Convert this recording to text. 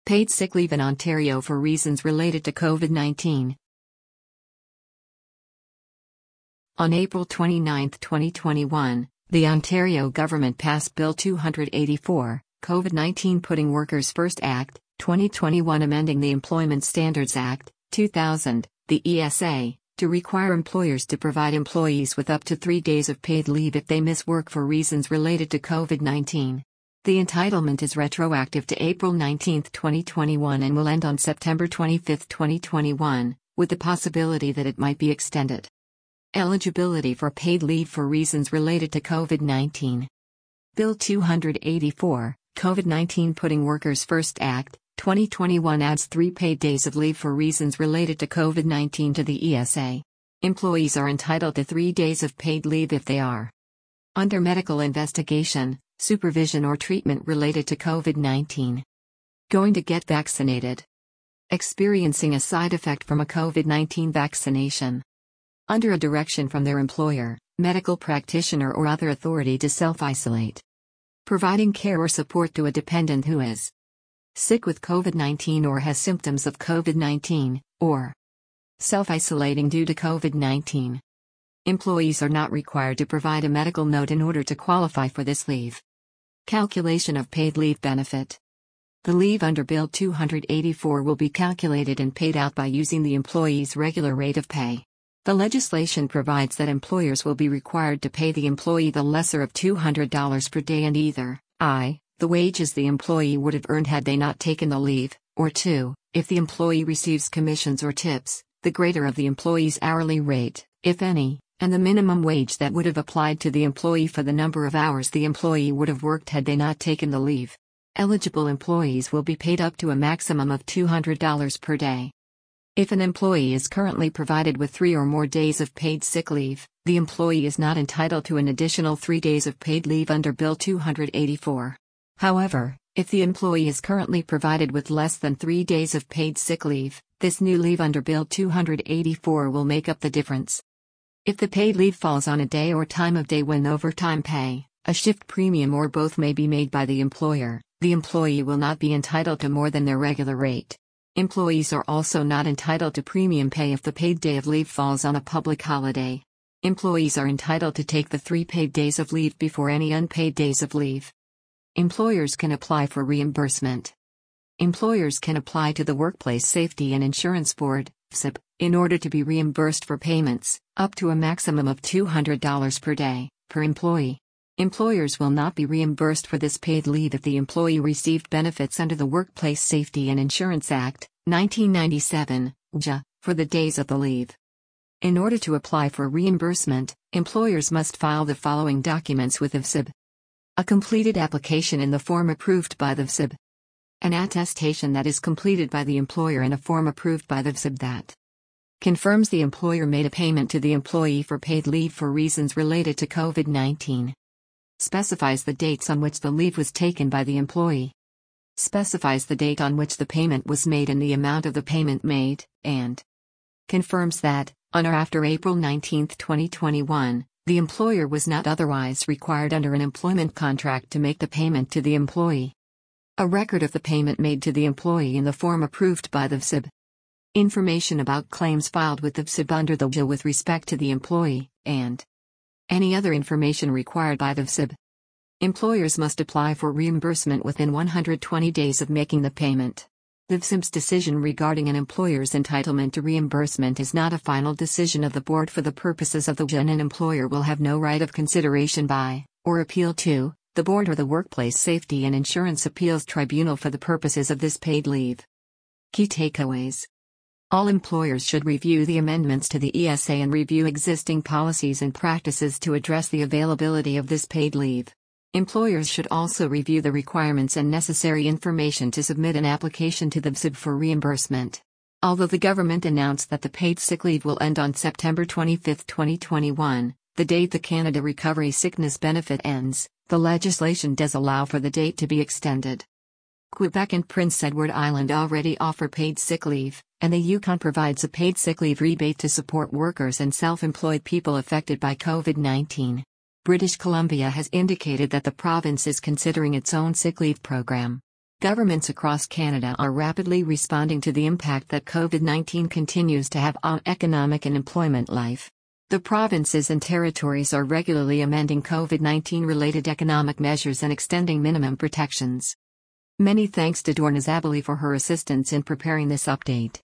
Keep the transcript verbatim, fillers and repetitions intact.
Paid sick leave in Ontario for reasons related to COVID nineteen. On April twenty-ninth, twenty twenty-one, the Ontario government passed Bill two eighty-four, COVID nineteen Putting Workers First Act, twenty twenty-one amending the Employment Standards Act, two thousand, the E S A, to require employers to provide employees with up to three days of paid leave if they miss work for reasons related to COVID nineteen. The entitlement is retroactive to April nineteenth, twenty twenty-one and will end on September twenty-fifth, twenty twenty-one, with the possibility that it might be extended. Eligibility for paid leave for reasons related to COVID nineteen. Bill two eighty-four, COVID nineteen Putting Workers First Act, twenty twenty-one adds three paid days of leave for reasons related to COVID nineteen to the E S A. Employees are entitled to three days of paid leave if they are under medical investigation, supervision or treatment related to COVID nineteen. Going to get vaccinated. Experiencing a side effect from a COVID nineteen vaccination. Under a direction from their employer, medical practitioner or other authority to self-isolate. Providing care or support to a dependent who is sick with COVID nineteen or has symptoms of COVID nineteen, or self-isolating due to COVID nineteen. Employees are not required to provide a medical note in order to qualify for this leave. Calculation of paid leave benefit. The leave under Bill two eighty-four will be calculated and paid out by using the employee's regular rate of pay. The legislation provides that employers will be required to pay the employee the lesser of two hundred dollars per day and either I the wages the employee would have earned had they not taken the leave, or two if the employee receives commissions or tips, the greater of the employee's hourly rate, if any, and the minimum wage that would have applied to the employee for the number of hours the employee would have worked had they not taken the leave. Eligible employees will be paid up to a maximum of two hundred dollars per day. If an employee is currently provided with three or more days of paid sick leave, the employee is not entitled to an additional three days of paid leave under Bill two eighty-four. However, if the employee is currently provided with less than three days of paid sick leave, this new leave under Bill two eighty-four will make up the difference. If the paid leave falls on a day or time of day when overtime pay, a shift premium or both may be made by the employer, the employee will not be entitled to more than their regular rate. Employees are also not entitled to premium pay if the paid day of leave falls on a public holiday. Employees are entitled to take the three paid days of leave before any unpaid days of leave. Employers can apply for reimbursement. Employers can apply to the Workplace Safety and Insurance Board, W S I B, in order to be reimbursed for payments, up to a maximum of two hundred dollars per day, per employee. Employers will not be reimbursed for this paid leave if the employee received benefits under the Workplace Safety and Insurance Act, nineteen ninety-seven, W J A, for the days of the leave. In order to apply for reimbursement, employers must file the following documents with the W S I B. A completed application in the form approved by the W S I B. An attestation that is completed by the employer in a form approved by the W S I B that confirms the employer made a payment to the employee for paid leave for reasons related to COVID nineteen. Specifies the dates on which the leave was taken by the employee. Specifies the date on which the payment was made and the amount of the payment made, and confirms that, on or after April nineteenth, twenty twenty-one, the employer was not otherwise required under an employment contract to make the payment to the employee. A record of the payment made to the employee in the form approved by the W S I B. Information about claims filed with the W S I B under the W J A with respect to the employee, and any other information required by the W S I B. Employers must apply for reimbursement within one hundred twenty days of making the payment. The W S I B's decision regarding an employer's entitlement to reimbursement is not a final decision of the board for the purposes of the W J A, and an employer will have no right of consideration by, or appeal to, the board or the Workplace Safety and Insurance Appeals Tribunal for the purposes of this paid leave. Key takeaways. All employers should review the amendments to the E S A and review existing policies and practices to address the availability of this paid leave. Employers should also review the requirements and necessary information to submit an application to the W S I B for reimbursement. Although the government announced that the paid sick leave will end on September twenty-fifth, twenty twenty-one, the date the Canada Recovery Sickness Benefit ends, the legislation does allow for the date to be extended. Quebec and Prince Edward Island already offer paid sick leave, and the Yukon provides a paid sick leave rebate to support workers and self-employed people affected by COVID nineteen. British Columbia has indicated that the province is considering its own sick leave program. Governments across Canada are rapidly responding to the impact that COVID nineteen continues to have on economic and employment life. The provinces and territories are regularly amending COVID nineteen related economic measures and extending minimum protections. Many thanks to Dorna Zabali for her assistance in preparing this update.